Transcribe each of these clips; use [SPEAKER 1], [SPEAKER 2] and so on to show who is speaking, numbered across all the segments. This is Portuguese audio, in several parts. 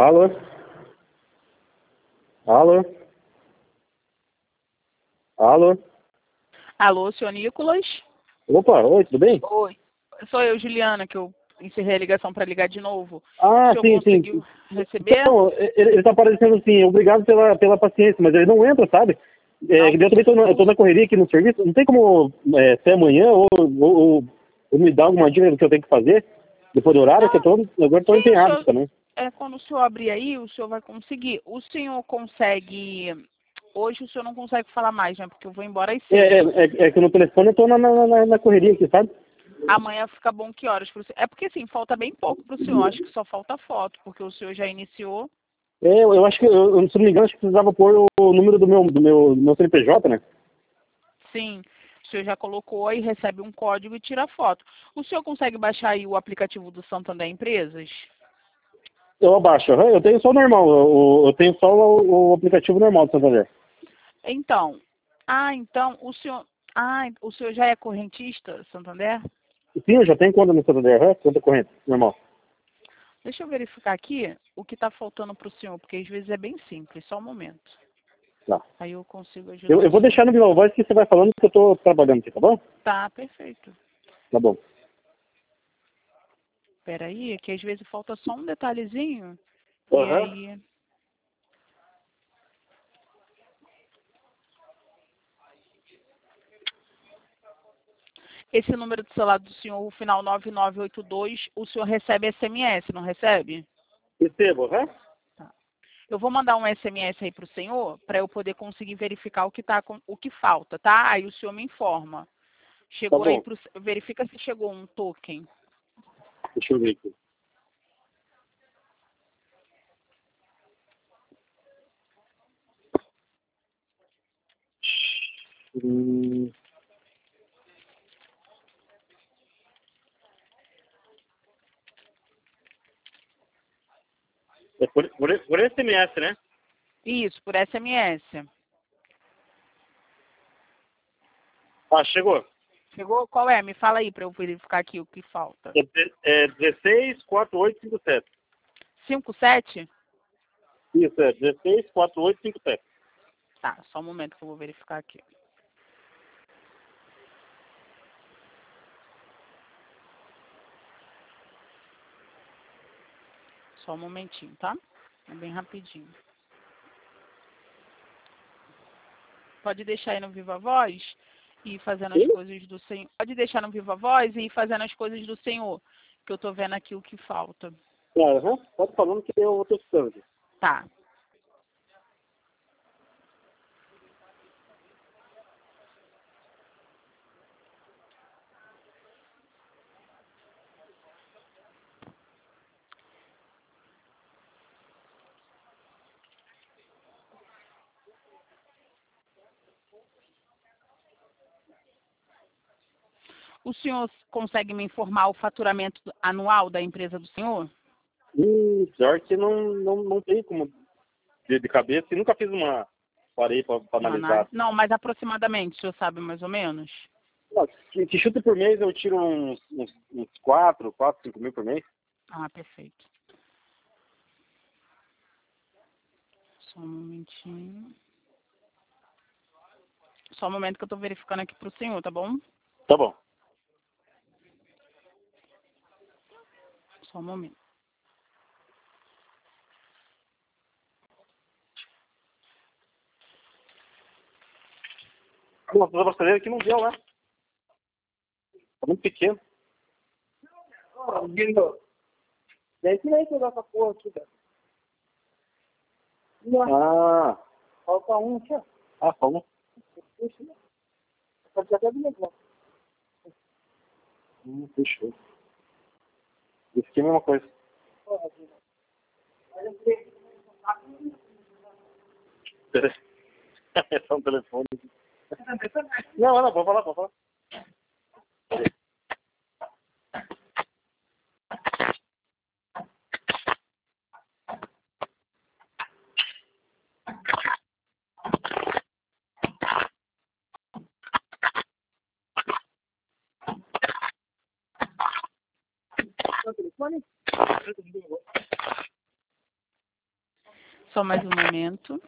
[SPEAKER 1] Alô? Alô? Alô?
[SPEAKER 2] Alô, senhor Nicolas?
[SPEAKER 1] Opa, oi, tudo bem?
[SPEAKER 2] Oi. Sou eu, Juliana, que eu encerrei a ligação para ligar de novo.
[SPEAKER 1] Ah,
[SPEAKER 2] O senhor
[SPEAKER 1] sim, sim.
[SPEAKER 2] conseguiu receber?
[SPEAKER 1] Então, ele tá aparecendo assim, obrigado pela paciência, mas ele não entra, sabe?
[SPEAKER 2] Não,
[SPEAKER 1] Eu também eu tô na correria aqui no serviço, não tem como ser amanhã ou me dar alguma dica do que eu tenho que fazer depois do horário, que agora tô
[SPEAKER 2] sim,
[SPEAKER 1] empenhado aqui também.
[SPEAKER 2] quando o senhor abrir aí, o senhor vai conseguir. O senhor consegue... Hoje o senhor não consegue falar mais, né? Porque eu vou embora às 6.
[SPEAKER 1] Que no telefone eu tô na correria aqui, sabe?
[SPEAKER 2] Amanhã fica bom que horas pro senhor? É porque, assim, falta bem pouco pro senhor. Acho que só falta foto, porque o senhor já iniciou.
[SPEAKER 1] Eu acho que, se não me engano, acho que precisava pôr o número do meu CNPJ, né?
[SPEAKER 2] Sim, o senhor já colocou aí, recebe um código e tira foto. O senhor consegue baixar aí o aplicativo do Santander Empresas?
[SPEAKER 1] Eu abaixo, aham, eu tenho só o normal, eu tenho só o aplicativo normal do Santander.
[SPEAKER 2] Então, então, o senhor já é correntista, Santander?
[SPEAKER 1] Sim, eu já tenho conta no Santander, aham, conta corrente, normal.
[SPEAKER 2] Deixa eu verificar aqui o que está faltando para o senhor, porque às vezes é bem simples, só um momento.
[SPEAKER 1] Tá.
[SPEAKER 2] Aí eu consigo ajudar
[SPEAKER 1] Eu
[SPEAKER 2] o
[SPEAKER 1] vou
[SPEAKER 2] senhor.
[SPEAKER 1] deixar no Viva Voz que você vai falando que eu tô trabalhando aqui, tá bom?
[SPEAKER 2] Tá, perfeito.
[SPEAKER 1] Tá bom.
[SPEAKER 2] Espera aí, que às vezes falta só um detalhezinho. E
[SPEAKER 1] Aham.
[SPEAKER 2] aí... Esse número de celular do senhor, o final 9982, o senhor recebe SMS, não recebe?
[SPEAKER 1] Recebo, aham.
[SPEAKER 2] Tá. Eu vou mandar um SMS aí para o senhor, para eu poder conseguir verificar o que falta, tá? Aí o senhor me informa.
[SPEAKER 1] Tá
[SPEAKER 2] Chegou aí
[SPEAKER 1] bom.
[SPEAKER 2] pro, verifica se chegou um token.
[SPEAKER 1] Deixa eu ver aqui. Hum, é por SMS, né?
[SPEAKER 2] Isso, por SMS.
[SPEAKER 1] Ah, chegou.
[SPEAKER 2] Chegou? Qual é? Me fala aí para eu verificar aqui o que falta.
[SPEAKER 1] É 164857.
[SPEAKER 2] 57?
[SPEAKER 1] Isso, é 164857.
[SPEAKER 2] Tá, só um momento que eu vou verificar aqui. Só um momentinho, tá? É bem rapidinho. Pode deixar aí no Viva Voz e ir fazendo as
[SPEAKER 1] Sim?
[SPEAKER 2] coisas do Senhor. Pode deixar no Viva Voz e ir fazendo as coisas do Senhor, que eu tô vendo aqui o que falta.
[SPEAKER 1] Aham, pode falando que eu tô escutando.
[SPEAKER 2] Tá. O senhor consegue me informar o faturamento anual da empresa do senhor?
[SPEAKER 1] Pior que não tem como de cabeça e nunca fiz uma. Parei pra analisar.
[SPEAKER 2] Não, mas aproximadamente, o senhor sabe mais ou menos?
[SPEAKER 1] Não, que chute por mês eu tiro uns 4, 5 mil por mês.
[SPEAKER 2] Ah, perfeito. Só um momentinho. Só um momento que eu tô verificando aqui pro senhor, tá bom?
[SPEAKER 1] Tá bom.
[SPEAKER 2] Só um momento.
[SPEAKER 1] Nossa, a brasileira aqui não deu, né? Tá muito pequeno.
[SPEAKER 3] Gringo, desce aí pegar essa porra aqui, cara.
[SPEAKER 1] Ah,
[SPEAKER 3] Falta um aqui, ó.
[SPEAKER 1] falou.
[SPEAKER 3] Puxa, né? Pode até vir aqui, ó.
[SPEAKER 1] Fechou. Isso aqui é a mesma coisa.
[SPEAKER 3] Porra, Gringo. Olha aqui.
[SPEAKER 1] É só um telefone. Não, pode falar, pode falar.
[SPEAKER 3] Tá o telefone?
[SPEAKER 2] Só mais um momento.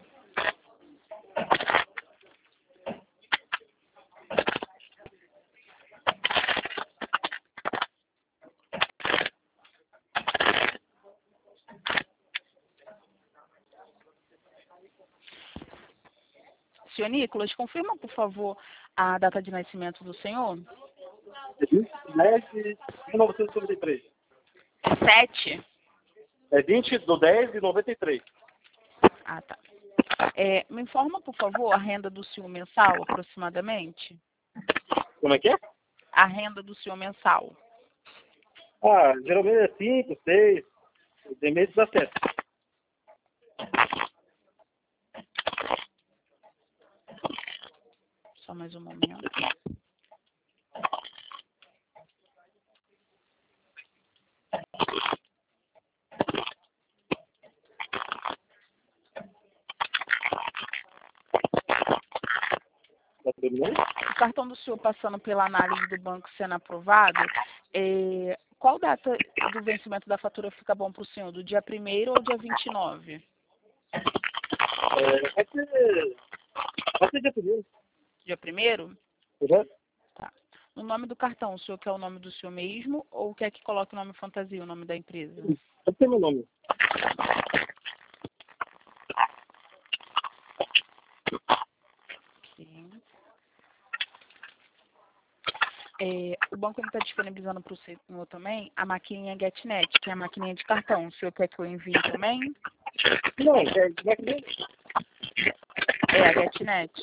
[SPEAKER 2] Senhor Nicolas, confirma, por favor, a data de nascimento do senhor?
[SPEAKER 1] 10 de 1993.
[SPEAKER 2] 7?
[SPEAKER 1] É 20 do 10 de 93.
[SPEAKER 2] Ah, tá. Me informa, por favor, a renda do senhor mensal, aproximadamente?
[SPEAKER 1] Como é que é?
[SPEAKER 2] A renda do senhor mensal.
[SPEAKER 1] Ah, geralmente é 5, 6, tem mês 17.
[SPEAKER 2] Só mais um momento.
[SPEAKER 1] Tá terminando?
[SPEAKER 2] O cartão do senhor passando pela análise do banco sendo aprovado, qual data do vencimento da fatura fica bom para o senhor? Do dia 1º ou dia 29?
[SPEAKER 1] Pode ser dia primeiro.
[SPEAKER 2] Dia 1º?
[SPEAKER 1] Uhum.
[SPEAKER 2] Tá. No nome do cartão, o senhor quer o nome do senhor mesmo ou quer que coloque o nome fantasia, o nome da empresa?
[SPEAKER 1] Pode ter meu nome.
[SPEAKER 2] Ok. O banco está disponibilizando para o senhor também a maquininha GetNet, que é a maquininha de cartão. O senhor quer que eu envie também?
[SPEAKER 1] Não, é que
[SPEAKER 2] É a GetNet.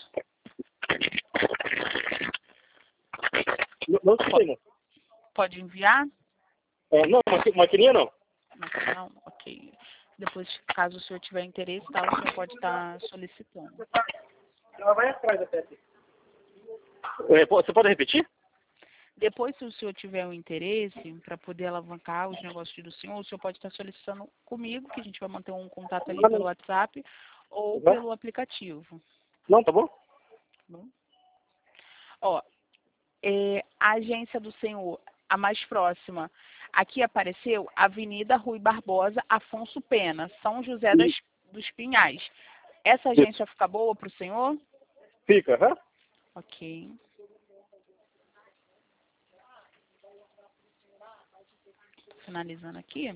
[SPEAKER 1] não sei, não.
[SPEAKER 2] Pode enviar?
[SPEAKER 1] Não, maquininha não.
[SPEAKER 2] Não? Ok. Depois, caso o senhor tiver interesse, tá, o senhor pode estar solicitando.
[SPEAKER 3] Ela vai atrás até aqui.
[SPEAKER 1] Você pode repetir?
[SPEAKER 2] Depois, se o senhor tiver um interesse para poder alavancar os negócios do senhor, o senhor pode estar solicitando comigo, que a gente vai manter um contato ali pelo WhatsApp ou pelo aplicativo.
[SPEAKER 1] Não, tá bom?
[SPEAKER 2] Bom. Ó, a agência do senhor, a mais próxima, aqui apareceu Avenida Rui Barbosa, Afonso Pena, São José dos Pinhais. Essa agência fica boa para o senhor?
[SPEAKER 1] Fica, aham.
[SPEAKER 2] Ok. Finalizando aqui.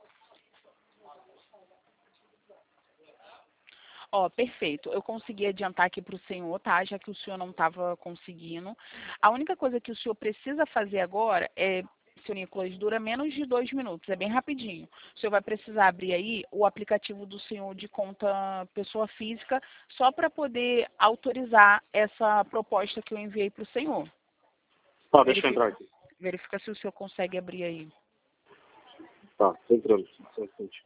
[SPEAKER 2] Ó, perfeito. Eu consegui adiantar aqui para o senhor, tá? Já que o senhor não estava conseguindo. A única coisa que o senhor precisa fazer agora senhor Nicolas, dura menos de 2 minutos, é bem rapidinho. O senhor vai precisar abrir aí o aplicativo do senhor de conta pessoa física, só para poder autorizar essa proposta que eu enviei para o senhor.
[SPEAKER 1] Tá, deixa eu entrar aqui.
[SPEAKER 2] Verifica se o senhor consegue abrir aí.
[SPEAKER 1] Tá, tô entrando. Só um instante.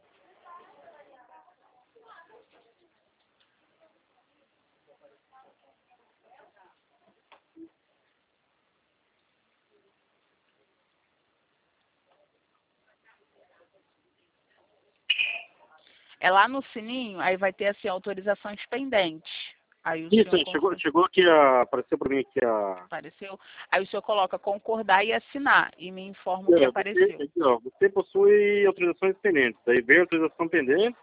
[SPEAKER 2] É lá no sininho, aí vai ter assim, autorizações pendentes. Aí o
[SPEAKER 1] Isso
[SPEAKER 2] senhor
[SPEAKER 1] aí, chegou aqui, apareceu para mim aqui a...
[SPEAKER 2] Apareceu. Aí o senhor coloca concordar e assinar e me informa o que apareceu.
[SPEAKER 1] Aqui, ó, você possui autorizações pendentes. Aí vem autorização pendente.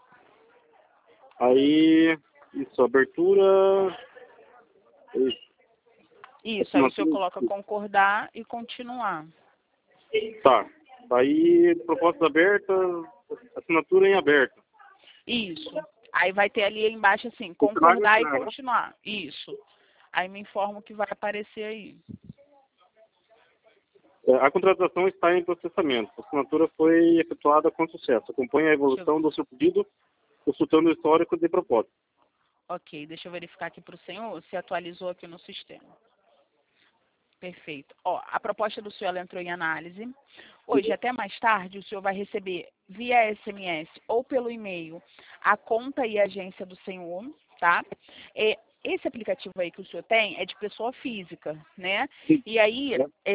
[SPEAKER 1] Aí, isso, abertura...
[SPEAKER 2] Isso, aí o senhor coloca concordar e continuar.
[SPEAKER 1] Tá. Aí, propostas abertas, assinatura em aberto.
[SPEAKER 2] Isso. Aí vai ter ali embaixo assim, concordar e continuar. Isso. Aí me informa o que vai aparecer aí.
[SPEAKER 1] A contratação está em processamento. A assinatura foi efetuada com sucesso. Acompanhe a evolução do seu pedido, consultando o histórico de propósito.
[SPEAKER 2] Ok, deixa eu verificar aqui para o senhor se atualizou aqui no sistema. Perfeito. Ó, a proposta do senhor ela entrou em análise. Hoje, até mais tarde, o senhor vai receber via SMS ou pelo e-mail a conta e a agência do senhor, tá? Esse aplicativo aí que o senhor tem é de pessoa física, né? E aí,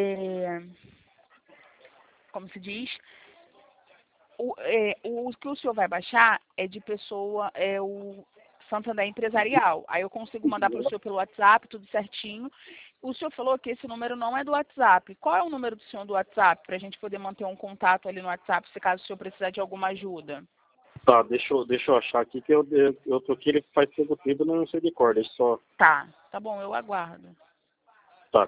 [SPEAKER 2] como se diz, o que o senhor vai baixar é de pessoa, o Santander Empresarial. Aí eu consigo mandar para o senhor pelo WhatsApp, tudo certinho. O senhor falou que esse número não é do WhatsApp. Qual é o número do senhor do WhatsApp, para a gente poder manter um contato ali no WhatsApp, se caso o senhor precisar de alguma ajuda?
[SPEAKER 1] Tá, deixa eu achar aqui que eu troquei ele faz pouco tempo, não sei de cor, deixa só.
[SPEAKER 2] Tá bom, eu aguardo.
[SPEAKER 1] Tá.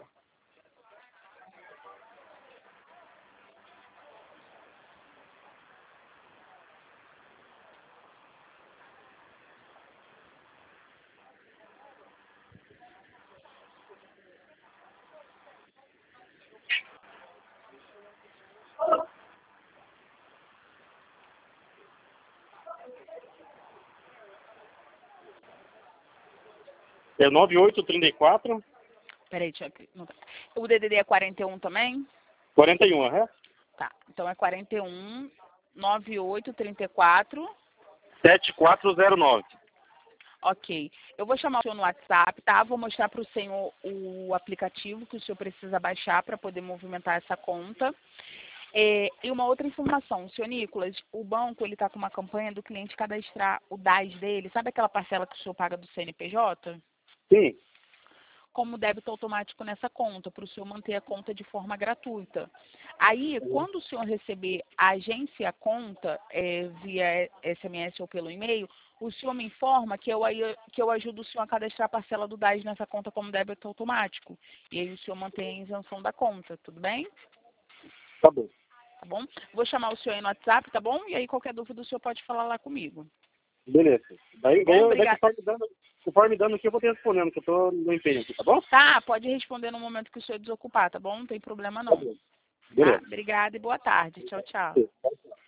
[SPEAKER 1] É 9834
[SPEAKER 2] Peraí, deixa eu... não tá. O DDD é 41 também?
[SPEAKER 1] 41, aham.
[SPEAKER 2] Tá, então é 41 98 34.
[SPEAKER 1] 7409.
[SPEAKER 2] Ok. Eu vou chamar o senhor no WhatsApp, tá? Vou mostrar para o senhor o aplicativo que o senhor precisa baixar para poder movimentar essa conta. E uma outra informação, senhor Nicolas, o banco ele está com uma campanha do cliente cadastrar o DAS dele. Sabe aquela parcela que o senhor paga do CNPJ?
[SPEAKER 1] Sim.
[SPEAKER 2] Como débito automático nessa conta, para o senhor manter a conta de forma gratuita. Aí, quando o senhor receber a agência a conta, via SMS ou pelo e-mail, o senhor me informa que eu ajudo o senhor a cadastrar a parcela do DAS nessa conta como débito automático. E aí o senhor mantém a isenção da conta, tudo bem?
[SPEAKER 1] Tá bom.
[SPEAKER 2] Tá bom? Vou chamar o senhor aí no WhatsApp, tá bom? E aí qualquer dúvida o senhor pode falar lá comigo.
[SPEAKER 1] Beleza. Daí
[SPEAKER 2] Obrigada.
[SPEAKER 1] conforme dando aqui, eu vou te respondendo, que eu tô no empenho aqui, tá bom?
[SPEAKER 2] Tá, pode responder no momento que o senhor desocupar, tá bom? Não tem problema
[SPEAKER 1] Tá
[SPEAKER 2] não.
[SPEAKER 1] bom.
[SPEAKER 2] Tá,
[SPEAKER 1] Beleza.
[SPEAKER 2] obrigada e boa tarde. Tchau, tchau.
[SPEAKER 1] Sim.